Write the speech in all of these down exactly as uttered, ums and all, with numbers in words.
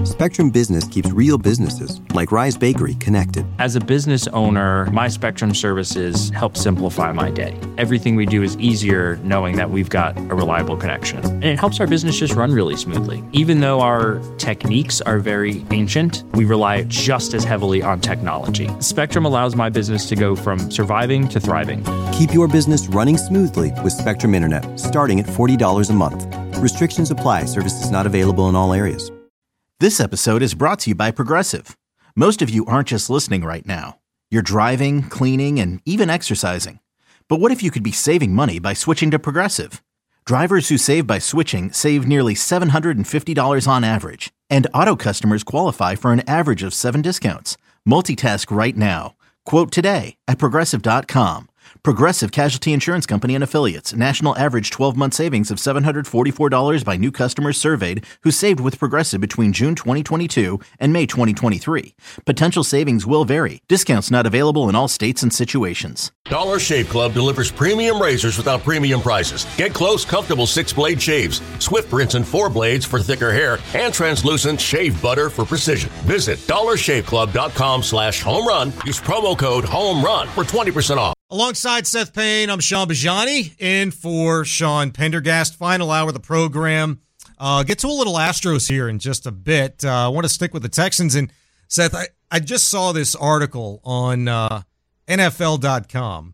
Spectrum Business keeps real businesses, like Rise Bakery, connected. As a business owner, my Spectrum services help simplify my day. Everything we do is easier knowing that we've got a reliable connection. And it helps our business just run really smoothly. Even though our techniques are very ancient, we rely just as heavily on technology. Spectrum allows my business to go from surviving to thriving. Keep your business running smoothly with Spectrum Internet, starting at forty dollars a month. Restrictions apply. Services not available in all areas. This episode is brought to you by Progressive. Most of you aren't just listening right now. You're driving, cleaning, and even exercising. But what if you could be saving money by switching to Progressive? Drivers who save by switching save nearly seven hundred fifty dollars on average. And auto customers qualify for an average of seven discounts. Multitask right now. Quote today at Progressive dot com. Progressive Casualty Insurance Company and Affiliates. National average twelve-month savings of seven hundred forty-four dollars by new customers surveyed who saved with Progressive between June twenty twenty-two and May twenty twenty-three. Potential savings will vary. Discounts not available in all states and situations. Dollar Shave Club delivers premium razors without premium prices. Get close, comfortable six-blade shaves, swift rinse and four blades for thicker hair, and translucent shave butter for precision. Visit dollar shave club dot com slash home run. Use promo code HOMERUN for twenty percent off. Alongside Seth Payne, I'm Sean Bajani, in for Sean Pendergast. Final hour of the program. Uh, get to a little Astros here in just a bit. Uh, I want to stick with the Texans. And Seth, I, I just saw this article on uh, N F L dot com,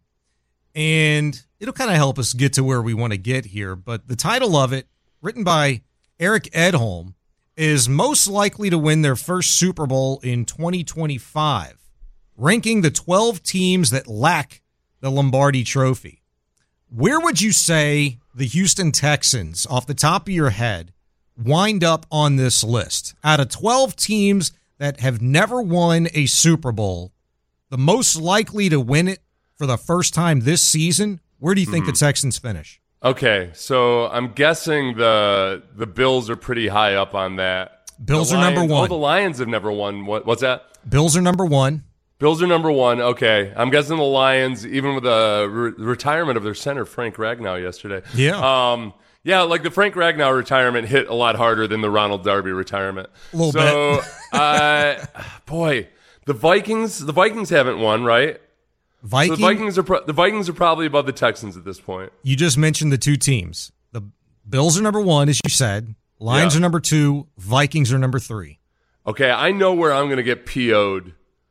and it'll kind of help us get to where we want to get here. But the title of it, written by Eric Edholm, is Most Likely to Win Their First Super Bowl in twenty twenty-five, ranking the twelve teams that lack the Lombardi Trophy. Where would you say the Houston Texans, off the top of your head, wind up on this list? Out of twelve teams that have never won a Super Bowl, the most likely to win it for the first time this season, where do you think mm-hmm. the Texans finish? Okay, so I'm guessing the the Bills are pretty high up on that. Bills the are Lions, number one. Oh, the Lions have never won. What, what's that? Bills are number one. Bills are number one. Okay. I'm guessing the Lions, even with the re- retirement of their center, Frank Ragnow, yesterday. Yeah. Um, yeah, like the Frank Ragnow retirement hit a lot harder than the Ronald Darby retirement. A little so, bit. uh, boy, the Vikings, the Vikings haven't won, right? Viking? So the Vikings are pro- the Vikings are probably above the Texans at this point. You just mentioned the two teams. The Bills are number one, as you said. Lions yeah. are number two. Vikings are number three. Okay, I know where I'm going to get P O'd.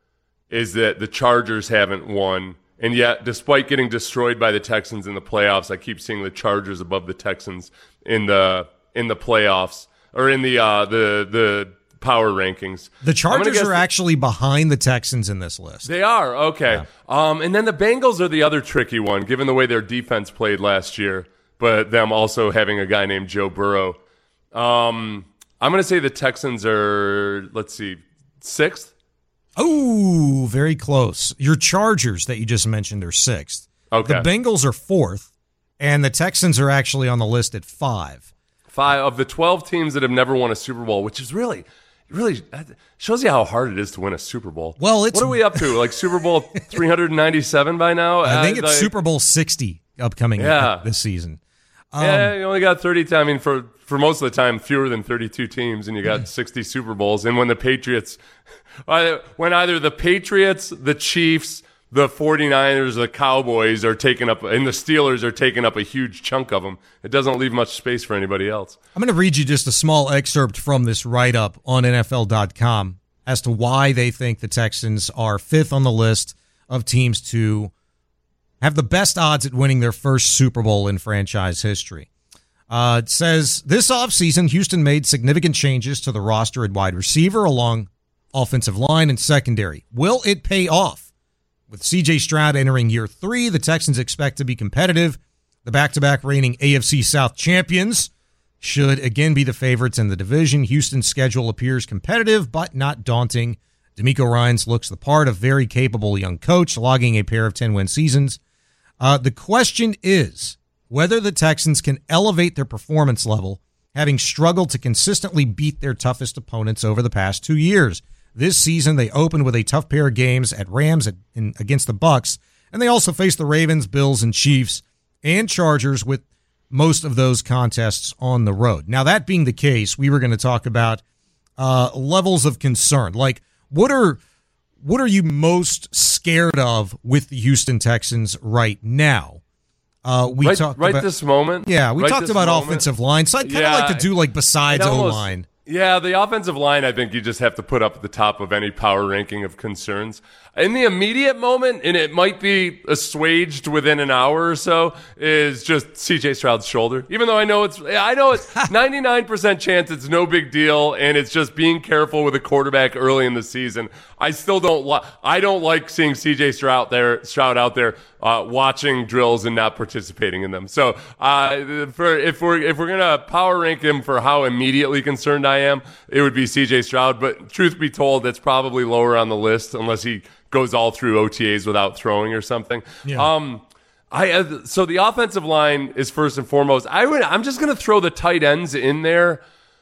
Is that the Chargers haven't won. And yet, despite getting destroyed by the Texans in the playoffs, I keep seeing the Chargers above the Texans in the in the playoffs or in the uh, the the power rankings. The Chargers are the, actually behind the Texans in this list. They are, okay. Yeah. Um, and then the Bengals are the other tricky one, given the way their defense played last year, but them also having a guy named Joe Burrow. Um, I'm going to say the Texans are, let's see, sixth? Oh, very close. Your Chargers that you just mentioned are sixth. Okay. The Bengals are fourth, and the Texans are actually on the list at five. Five of the twelve teams that have never won a Super Bowl, which is really, really shows you how hard it is to win a Super Bowl. Well, it's, what are we up to? Like Super Bowl three hundred ninety-seven by now? I think uh, it's like, Super Bowl sixty upcoming yeah. this season. Um, yeah, you only got thirty. I mean, for for most of the time, fewer than thirty-two teams, and you got sixty Super Bowls. And when the Patriots, when either the Patriots, the Chiefs, the 49ers, the Cowboys are taking up, and the Steelers are taking up a huge chunk of them, it doesn't leave much space for anybody else. I'm going to read you just a small excerpt from this write-up on N F L dot com as to why they think the Texans are fifth on the list of teams to have the best odds at winning their first Super Bowl in franchise history. Uh, it says, this offseason, Houston made significant changes to the roster at wide receiver along offensive line and secondary. Will it pay off? With C J Stroud entering year three, the Texans expect to be competitive. The back-to-back reigning A F C South champions should again be the favorites in the division. Houston's schedule appears competitive, but not daunting. DeMeco Ryans looks the part of very capable young coach, logging a pair of ten-win seasons. Uh, the question is whether the Texans can elevate their performance level, having struggled to consistently beat their toughest opponents over the past two years. This season, they opened with a tough pair of games at Rams at, in, against the Bucks, and they also faced the Ravens, Bills, and Chiefs, and Chargers, with most of those contests on the road. Now, that being the case, we were going to talk about uh, levels of concern. Like, what are what are you most scared of with the Houston Texans right now? Uh, we right, talked right about, this moment. Yeah, we right talked about moment. offensive line, so I kind of yeah, like to do like besides O line. Yeah, the offensive line, I think you just have to put up at the top of any power ranking of concerns. In the immediate moment, and it might be assuaged within an hour or so, is just C J Stroud's shoulder. Even though I know it's, I know it's ninety-nine percent chance it's no big deal, and it's just being careful with a quarterback early in the season. I still don't like. I don't like seeing C J Stroud there, Stroud out there uh, watching drills and not participating in them. So, uh, for if we're if we're gonna power rank him for how immediately concerned I am, it would be C J Stroud. But truth be told, that's probably lower on the list unless he goes all through O T As without throwing or something. Yeah. Um, I uh, so the offensive line is first and foremost. I would. I'm just gonna throw the tight ends in there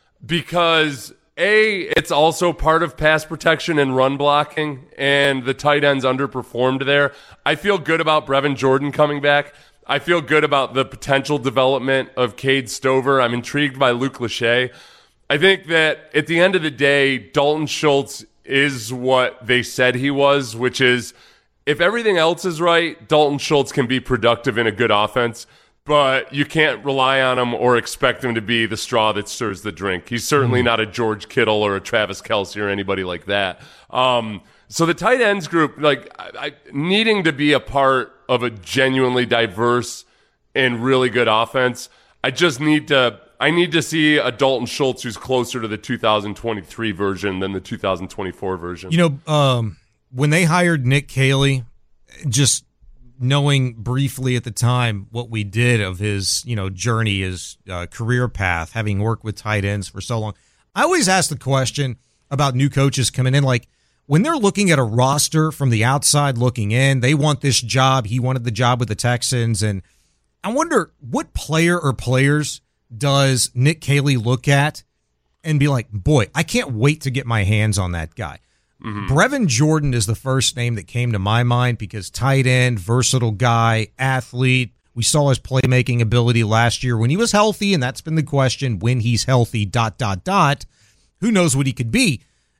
because A, it's also part of pass protection and run blocking, and the tight ends underperformed there. I feel good about Brevin Jordan coming back. I feel good about the potential development of Cade Stover. I'm intrigued by Luke Lachey. I think that at the end of the day, Dalton Schultz is what they said he was, which is if everything else is right, Dalton Schultz can be productive in a good offense, but you can't rely on him or expect him to be the straw that stirs the drink. He's certainly mm-hmm. not a George Kittle or a Travis Kelce or anybody like that. Um, so the tight ends group, like I, I, needing to be a part of a genuinely diverse and really good offense, I just need to I need to see a Dalton Schultz who's closer to the two thousand twenty-three version than the two thousand twenty-four version. You know, um, when they hired Nick Caley, just knowing briefly at the time what we did of his, you know, journey, his uh, career path, having worked with tight ends for so long, I always ask the question about new coaches coming in, like when they're looking at a roster from the outside looking in, they want this job. He wanted the job with the Texans. And I wonder what player or players does Nick Caley look at and be like, boy, I can't wait to get my hands on that guy. Mm-hmm. Brevin Jordan is the first name that came to my mind because tight end, versatile guy, athlete. We saw his playmaking ability last year when he was healthy, and that's been the question, when he's healthy, dot, dot, dot. Who knows what he could be?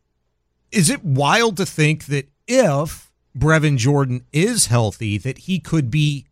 Is it wild to think that if Brevin Jordan is healthy, that he could be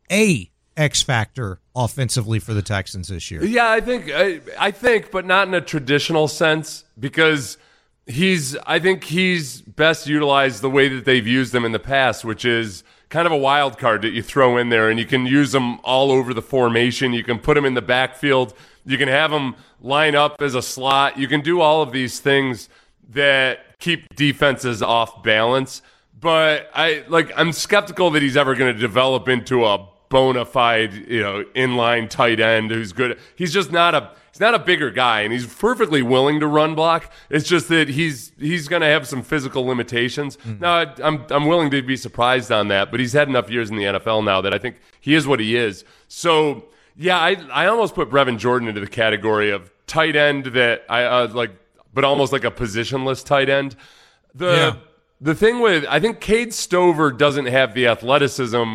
a X factor offensively for the Texans this year? Yeah, I think I, I think, but not in a traditional sense, because he's I think he's best utilized the way that they've used him in the past, which is kind of a wild card that you throw in there, and you can use him all over the formation. You can put him in the backfield. You can have him line up as a slot. You can do all of these things that keep defenses off balance. But I like I'm skeptical that he's ever going to develop into a bona fide, you know, inline tight end who's good. He's just not a he's not a bigger guy, and he's perfectly willing to run block. It's just that he's he's going to have some physical limitations. Mm-hmm. Now, I, I'm I'm willing to be surprised on that, but he's had enough years in the N F L now that I think he is what he is. So yeah, I I almost put Brevin Jordan into the category of tight end that I uh, like, but almost like a positionless tight end. The yeah. the thing with I think Cade Stover doesn't have the athleticism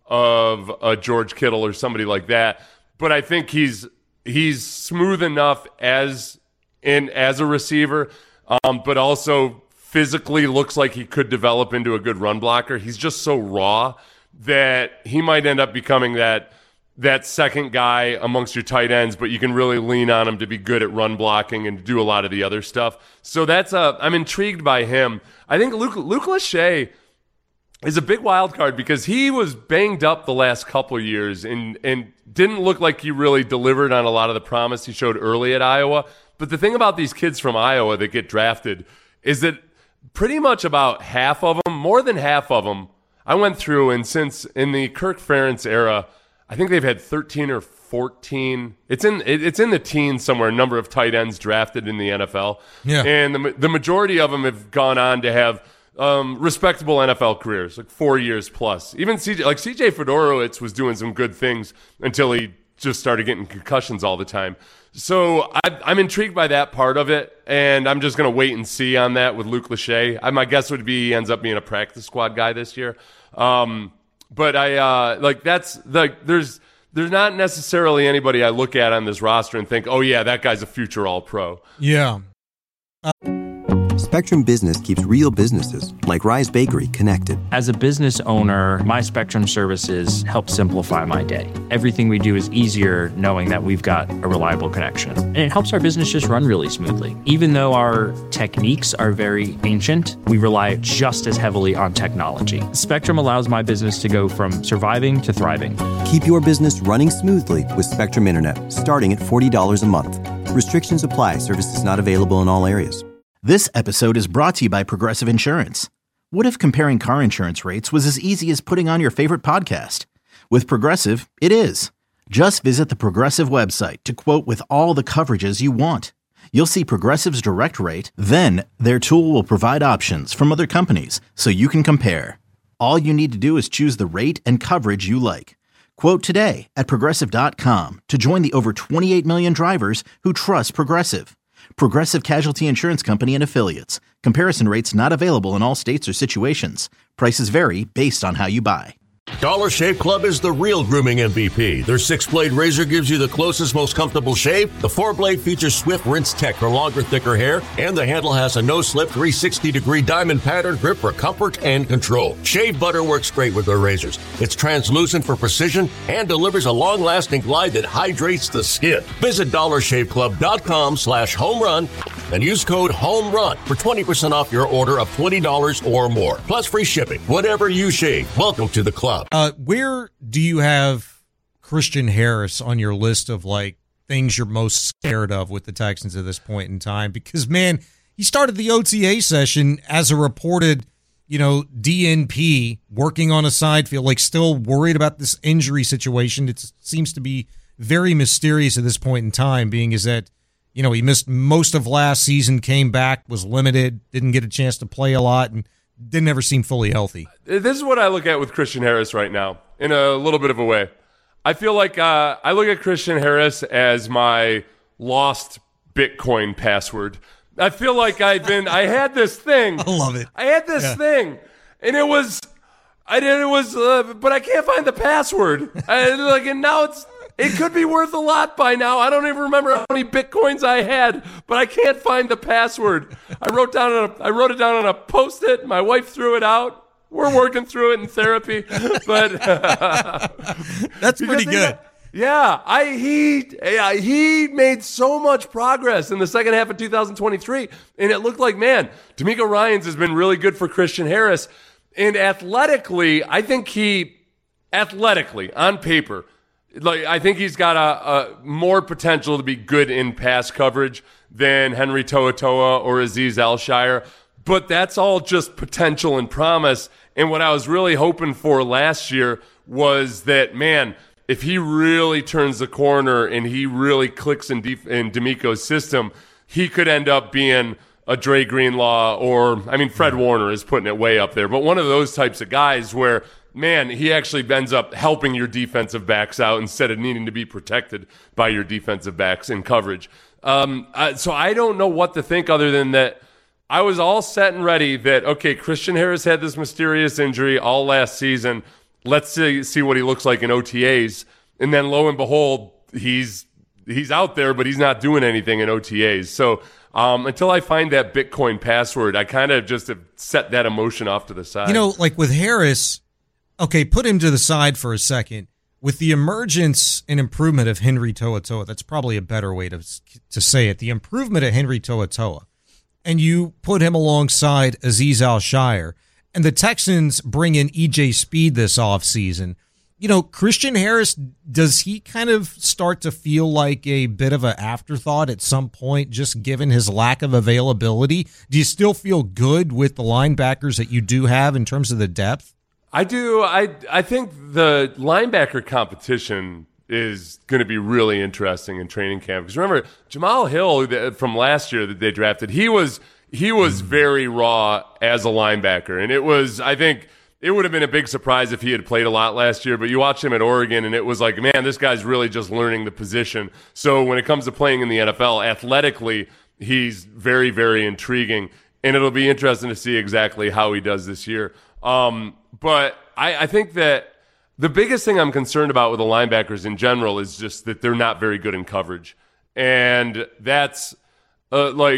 of a George Kittle or somebody like that, but I think he's he's smooth enough as in as a receiver, um, but also physically looks like he could develop into a good run blocker. He's just so raw that he might end up becoming that that second guy amongst your tight ends, but you can really lean on him to be good at run blocking and do a lot of the other stuff. So that's a I'm intrigued by him. I think Luke Luke Lachey is a big wild card because he was banged up the last couple of years and, and didn't look like he really delivered on a lot of the promise he showed early at Iowa. But the thing about these kids from Iowa that get drafted is that pretty much about half of them, more than half of them, I went through, and since in the Kirk Ferentz era, I think they've had thirteen or fourteen. It's in it's in the teens somewhere, number of tight ends drafted in the N F L. Yeah. And the, the majority of them have gone on to have Um, respectable N F L careers, like four years plus. Even C J, like C J Fedorowicz was doing some good things until he just started getting concussions all the time. So I, I'm intrigued by that part of it, and I'm just going to wait and see on that with Luke Lachey. I, my guess would be he ends up being a practice squad guy this year. Um, but I uh, like that's like there's there's not necessarily anybody I look at on this roster and think, oh yeah, that guy's a future All-Pro. Yeah. Spectrum Business keeps real businesses, like Rise Bakery, connected. As a business owner, my Spectrum services help simplify my day. Everything we do is easier knowing that we've got a reliable connection. And it helps our business just run really smoothly. Even though our techniques are very ancient, we rely just as heavily on technology. Spectrum allows my business to go from surviving to thriving. Keep your business running smoothly with Spectrum Internet, starting at forty dollars a month. Restrictions apply. Services not available in all areas. This episode is brought to you by Progressive Insurance. What if comparing car insurance rates was as easy as putting on your favorite podcast? With Progressive, it is. Just visit the Progressive website to quote with all the coverages you want. You'll see Progressive's direct rate, then their tool will provide options from other companies so you can compare. All you need to do is choose the rate and coverage you like. Quote today at Progressive dot com to join the over twenty-eight million drivers who trust Progressive. Progressive Casualty Insurance Company and Affiliates. Comparison rates not available in all states or situations. Prices vary based on how you buy. Dollar Shave Club is the real grooming M V P. Their six-blade razor gives you the closest, most comfortable shave. The four-blade features Swift Rinse Tech for longer, thicker hair. And the handle has a no-slip three hundred sixty degree diamond pattern grip for comfort and control. Shave butter works great with their razors. It's translucent for precision and delivers a long-lasting glide that hydrates the skin. Visit dollar shave club dot com slash home run and use code HOMERUN for twenty percent off your order of twenty dollars or more. Plus free shipping. Whatever you shave, welcome to the club. Uh, where do you have Christian Harris on your list of like things you're most scared of with the Texans at this point in time? Because, man, he started the O T A session as a reported, you know, D N P, working on a side field, like still worried about this injury situation. It seems to be very mysterious at this point in time, being is that, you know, he missed most of last season, came back, was limited, didn't get a chance to play a lot, and didn't ever seem fully healthy. This is what I look at with Christian Harris right now, in a little bit of a way. I feel like uh, I look at Christian Harris as my lost Bitcoin password. I feel like I've been, I had this thing. I love it. I had this yeah. thing, and it was, I did, it was, uh, but I can't find the password. I, like, and now it's, it could be worth a lot by now. I don't even remember how many Bitcoins I had, but I can't find the password. I wrote down on a, I wrote it down on a Post-it. My wife threw it out. We're working through it in therapy, but that's pretty good. He, yeah, I he yeah, he made so much progress in the second half of two thousand twenty-three, and it looked like, man, D'Amico Ryans has been really good for Christian Harris, and athletically, I think he athletically on paper. Like, I think he's got a, a more potential to be good in pass coverage than Henry To'oTo'o or Azeez Al-Shaair, but that's all just potential and promise. And what I was really hoping for last year was that, man, if he really turns the corner and he really clicks in, def- in D'Amico's system, he could end up being a Dre Greenlaw or, I mean, Fred Warner is putting it way up there, but one of those types of guys where, man, he actually ends up helping your defensive backs out instead of needing to be protected by your defensive backs in coverage. Um, uh, so I don't know what to think other than that I was all set and ready that, okay, Christian Harris had this mysterious injury all last season. Let's see, see what he looks like in O T As. And then lo and behold, he's he's out there, but he's not doing anything in O T As. So um, until I find that Bitcoin password, I kind of just have set that emotion off to the side. You know, like with Harris, okay, put him to the side for a second. With the emergence and improvement of Henry To'oTo'o, that's probably a better way to to say it. The improvement of Henry To'oTo'o, and you put him alongside Azeez Al-Shaair, and the Texans bring in E J Speed this offseason. You know, Christian Harris, does he kind of start to feel like a bit of an afterthought at some point, just given his lack of availability? Do you still feel good with the linebackers that you do have in terms of the depth? I do. I I think the linebacker competition is going to be really interesting in training camp. Because remember, Jamal Hill from last year that they drafted, he was he was very raw as a linebacker. And it was, I think, it would have been a big surprise if he had played a lot last year. But you watched him at Oregon, and it was like, man, this guy's really just learning the position. So when it comes to playing in the N F L, athletically, he's very, very intriguing. And it'll be interesting to see exactly how he does this year. Um, but I, I think that the biggest thing I'm concerned about with the linebackers in general is just that they're not very good in coverage. And that's uh, like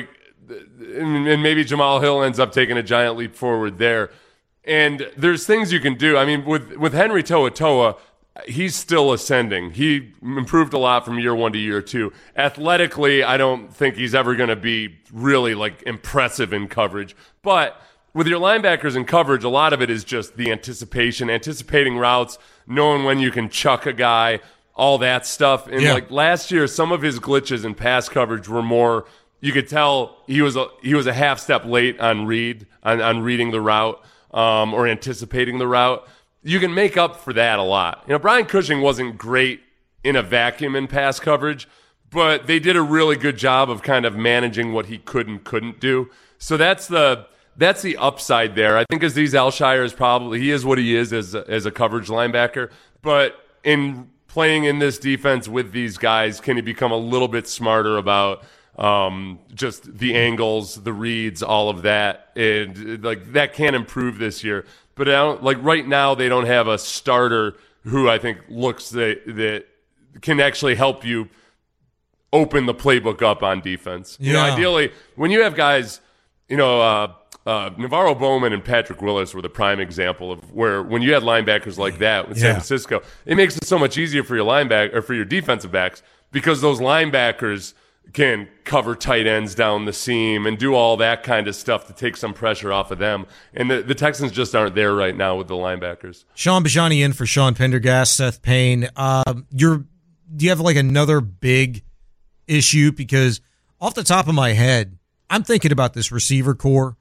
and, and maybe Jamal Hill ends up taking a giant leap forward there. And there's things you can do. I mean, with, with Henry To'oTo'o, he's still ascending. He improved a lot from year one to year two. Athletically, I don't think he's ever going to be really like impressive in coverage. But with your linebackers in coverage, a lot of it is just the anticipation, anticipating routes, knowing when you can chuck a guy, all that stuff. And yeah. like last year, some of his glitches in pass coverage were more, you could tell he was a, he was a half step late on read, on, on reading the route um, or anticipating the route. You can make up for that a lot. You know, Brian Cushing wasn't great in a vacuum in pass coverage, but they did a really good job of kind of managing what he could and couldn't do. So that's the that's the upside there. I think Azeez Al-Shaair is probably, he is what he is as a, as a coverage linebacker, but in playing in this defense with these guys, can he become a little bit smarter about um, just the angles, the reads, all of that? And like that can improve this year. But I don't, like right now, they don't have a starter who I think looks that that can actually help you open the playbook up on defense. Yeah. You know, ideally, when you have guys, you know, uh, uh, Navarro Bowman and Patrick Willis were the prime example of where when you had linebackers like that with San yeah. Francisco, it makes it so much easier for your linebacker or for your defensive backs because those linebackers can cover tight ends down the seam and do all that kind of stuff to take some pressure off of them. And the, the Texans just aren't there right now with the linebackers. Sean Bajani in for Sean Pendergast, Seth Payne. Uh, you're, do you have like another big issue? Because off the top of my head, I'm thinking about this receiver core.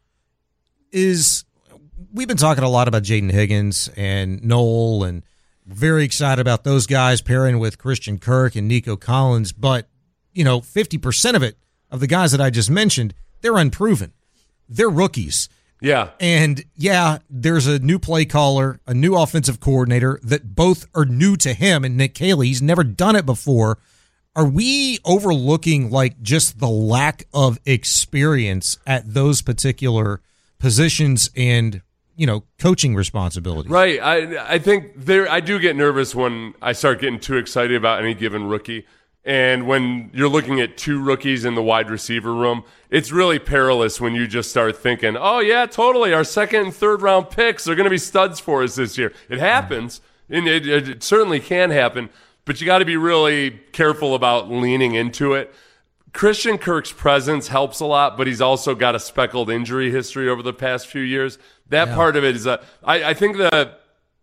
Is we've been talking a lot about Jaden Higgins and Noel and very excited about those guys pairing with Christian Kirk and Nico Collins, but you know, fifty percent of it, of the guys that I just mentioned, they're unproven. They're rookies. Yeah. And, yeah, there's a new play caller, a new offensive coordinator that both are new to him, and Nick Caley, he's never done it before. Are we overlooking, like, just the lack of experience at those particular positions and, you know, coaching responsibilities? Right. I I think there. I do get nervous when I start getting too excited about any given rookie. And when you're looking at two rookies in the wide receiver room, it's really perilous when you just start thinking, oh, yeah, totally, our second and third round picks are going to be studs for us this year. It happens, and it, it certainly can happen, but you got to be really careful about leaning into it. Christian Kirk's presence helps a lot, but he's also got a speckled injury history over the past few years. That yeah. part of it is, a, I, I think that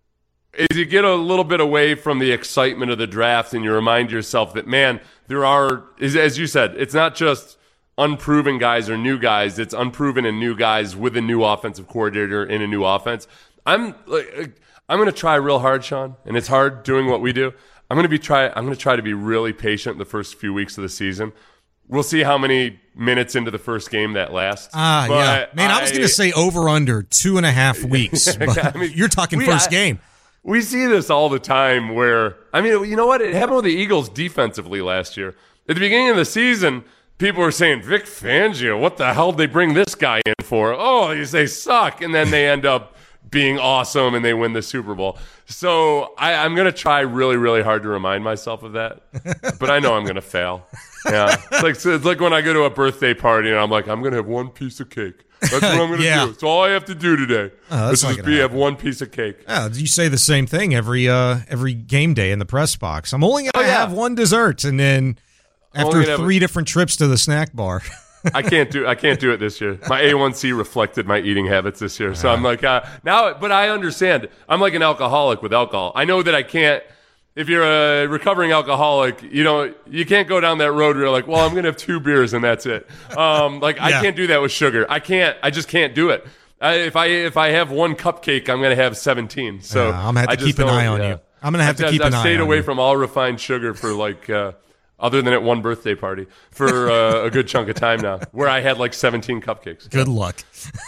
as you get a little bit away from the excitement of the draft and you remind yourself that, man, there are, as you said, it's not just unproven guys or new guys. It's unproven and new guys with a new offensive coordinator in a new offense. I'm like, I'm going to try real hard, Sean, and it's hard doing what we do. I'm going to be try. I'm going to try to be really patient the first few weeks of the season. We'll see how many minutes into the first game that lasts. Ah, uh, yeah. Man, I, I was going to say over under two and a half weeks, but I mean, you're talking we, first I, game. We see this all the time where, I mean, you know what? It happened with the Eagles defensively last year. At the beginning of the season, people were saying, Vic Fangio, what the hell did they bring this guy in for? Oh, they suck. And then they end up being awesome and they win the Super Bowl. So I, I'm going to try really, really hard to remind myself of that. But I know I'm going to fail. Yeah, it's like, it's like when I go to a birthday party and I'm like, I'm going to have one piece of cake. That's what I'm going to yeah. do. It's all I have to do today. Oh, that's just be have one piece of cake. Yeah, you say the same thing every uh, every game day in the press box. I'm only going to oh, yeah. have one dessert, and then after three have... different trips to the snack bar. I can't do I can't do it this year. My A one C reflected my eating habits this year, so I'm like uh, now. But I understand. I'm like an alcoholic with alcohol. I know that I can't. If you're a recovering alcoholic, you know, you can't go down that road where you're like, well, I'm going to have two beers and that's it. Um, like, yeah. I can't do that with sugar. I can't. I just can't do it. I, if I if I have one cupcake, I'm going to have seventeen. So yeah, I'm going to have to keep an eye on yeah. you. I'm going to have I've, to keep I've an eye on you. I've stayed away from all refined sugar for like, uh, other than at one birthday party, for uh, a good chunk of time now, where I had like seventeen cupcakes. Good luck.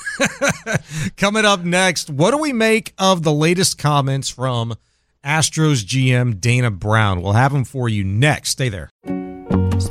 Coming up next, what do we make of the latest comments from Astros G M Dana Brown? We'll have them for you next. Stay there.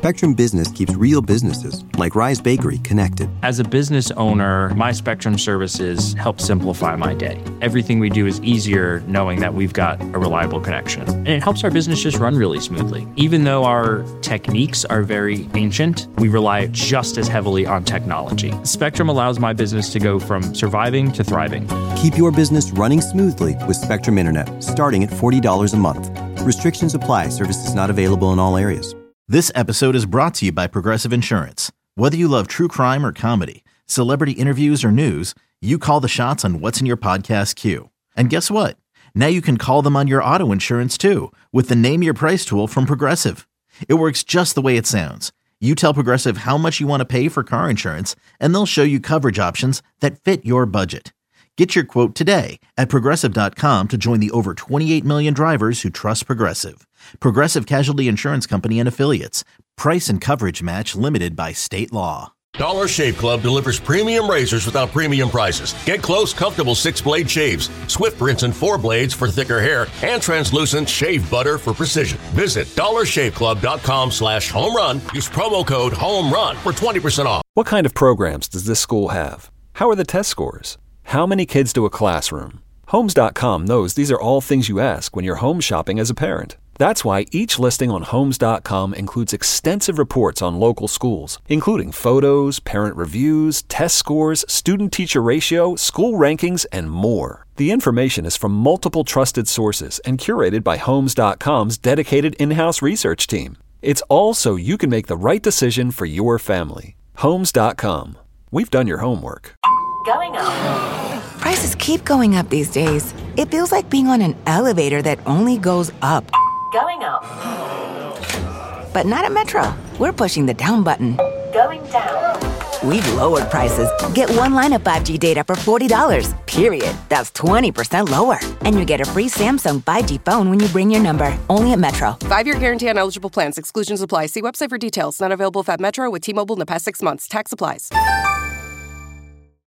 Spectrum Business keeps real businesses, like Rise Bakery, connected. As a business owner, my Spectrum services help simplify my day. Everything we do is easier knowing that we've got a reliable connection. And it helps our business just run really smoothly. Even though our techniques are very ancient, we rely just as heavily on technology. Spectrum allows my business to go from surviving to thriving. Keep your business running smoothly with Spectrum Internet, starting at forty dollars a month. Restrictions apply. Services not available in all areas. This episode is brought to you by Progressive Insurance. Whether you love true crime or comedy, celebrity interviews or news, you call the shots on what's in your podcast queue. And guess what? Now you can call them on your auto insurance too with the Name Your Price tool from Progressive. It works just the way it sounds. You tell Progressive how much you want to pay for car insurance, and they'll show you coverage options that fit your budget. Get your quote today at Progressive dot com to join the over twenty-eight million drivers who trust Progressive. Progressive Casualty Insurance Company and Affiliates. Price and coverage match limited by state law. Dollar Shave Club delivers premium razors without premium prices. Get close, comfortable six-blade shaves, Swift rinse and four blades for thicker hair, and translucent shave butter for precision. Visit dollar shave club dot com slash home run. Use promo code HOMERUN for twenty percent off. What kind of programs does this school have? How are the test scores? How many kids do a classroom? Homes dot com knows these are all things you ask when you're home shopping as a parent. That's why each listing on Homes dot com includes extensive reports on local schools, including photos, parent reviews, test scores, student-teacher ratio, school rankings, and more. The information is from multiple trusted sources and curated by Homes dot com's dedicated in-house research team. It's all so you can make the right decision for your family. Homes dot com. We've done your homework. Going up. Prices keep going up these days. It feels like being on an elevator that only goes up. Going up. But not at Metro. We're pushing the down button. Going down. We've lowered prices. Get one line of five G data for forty dollars, period. That's twenty percent lower. And you get a free Samsung five G phone when you bring your number. Only at Metro. Five-year guarantee on eligible plans. Exclusions apply. See website for details. Not available at Metro with T-Mobile in the past six months. Tax applies.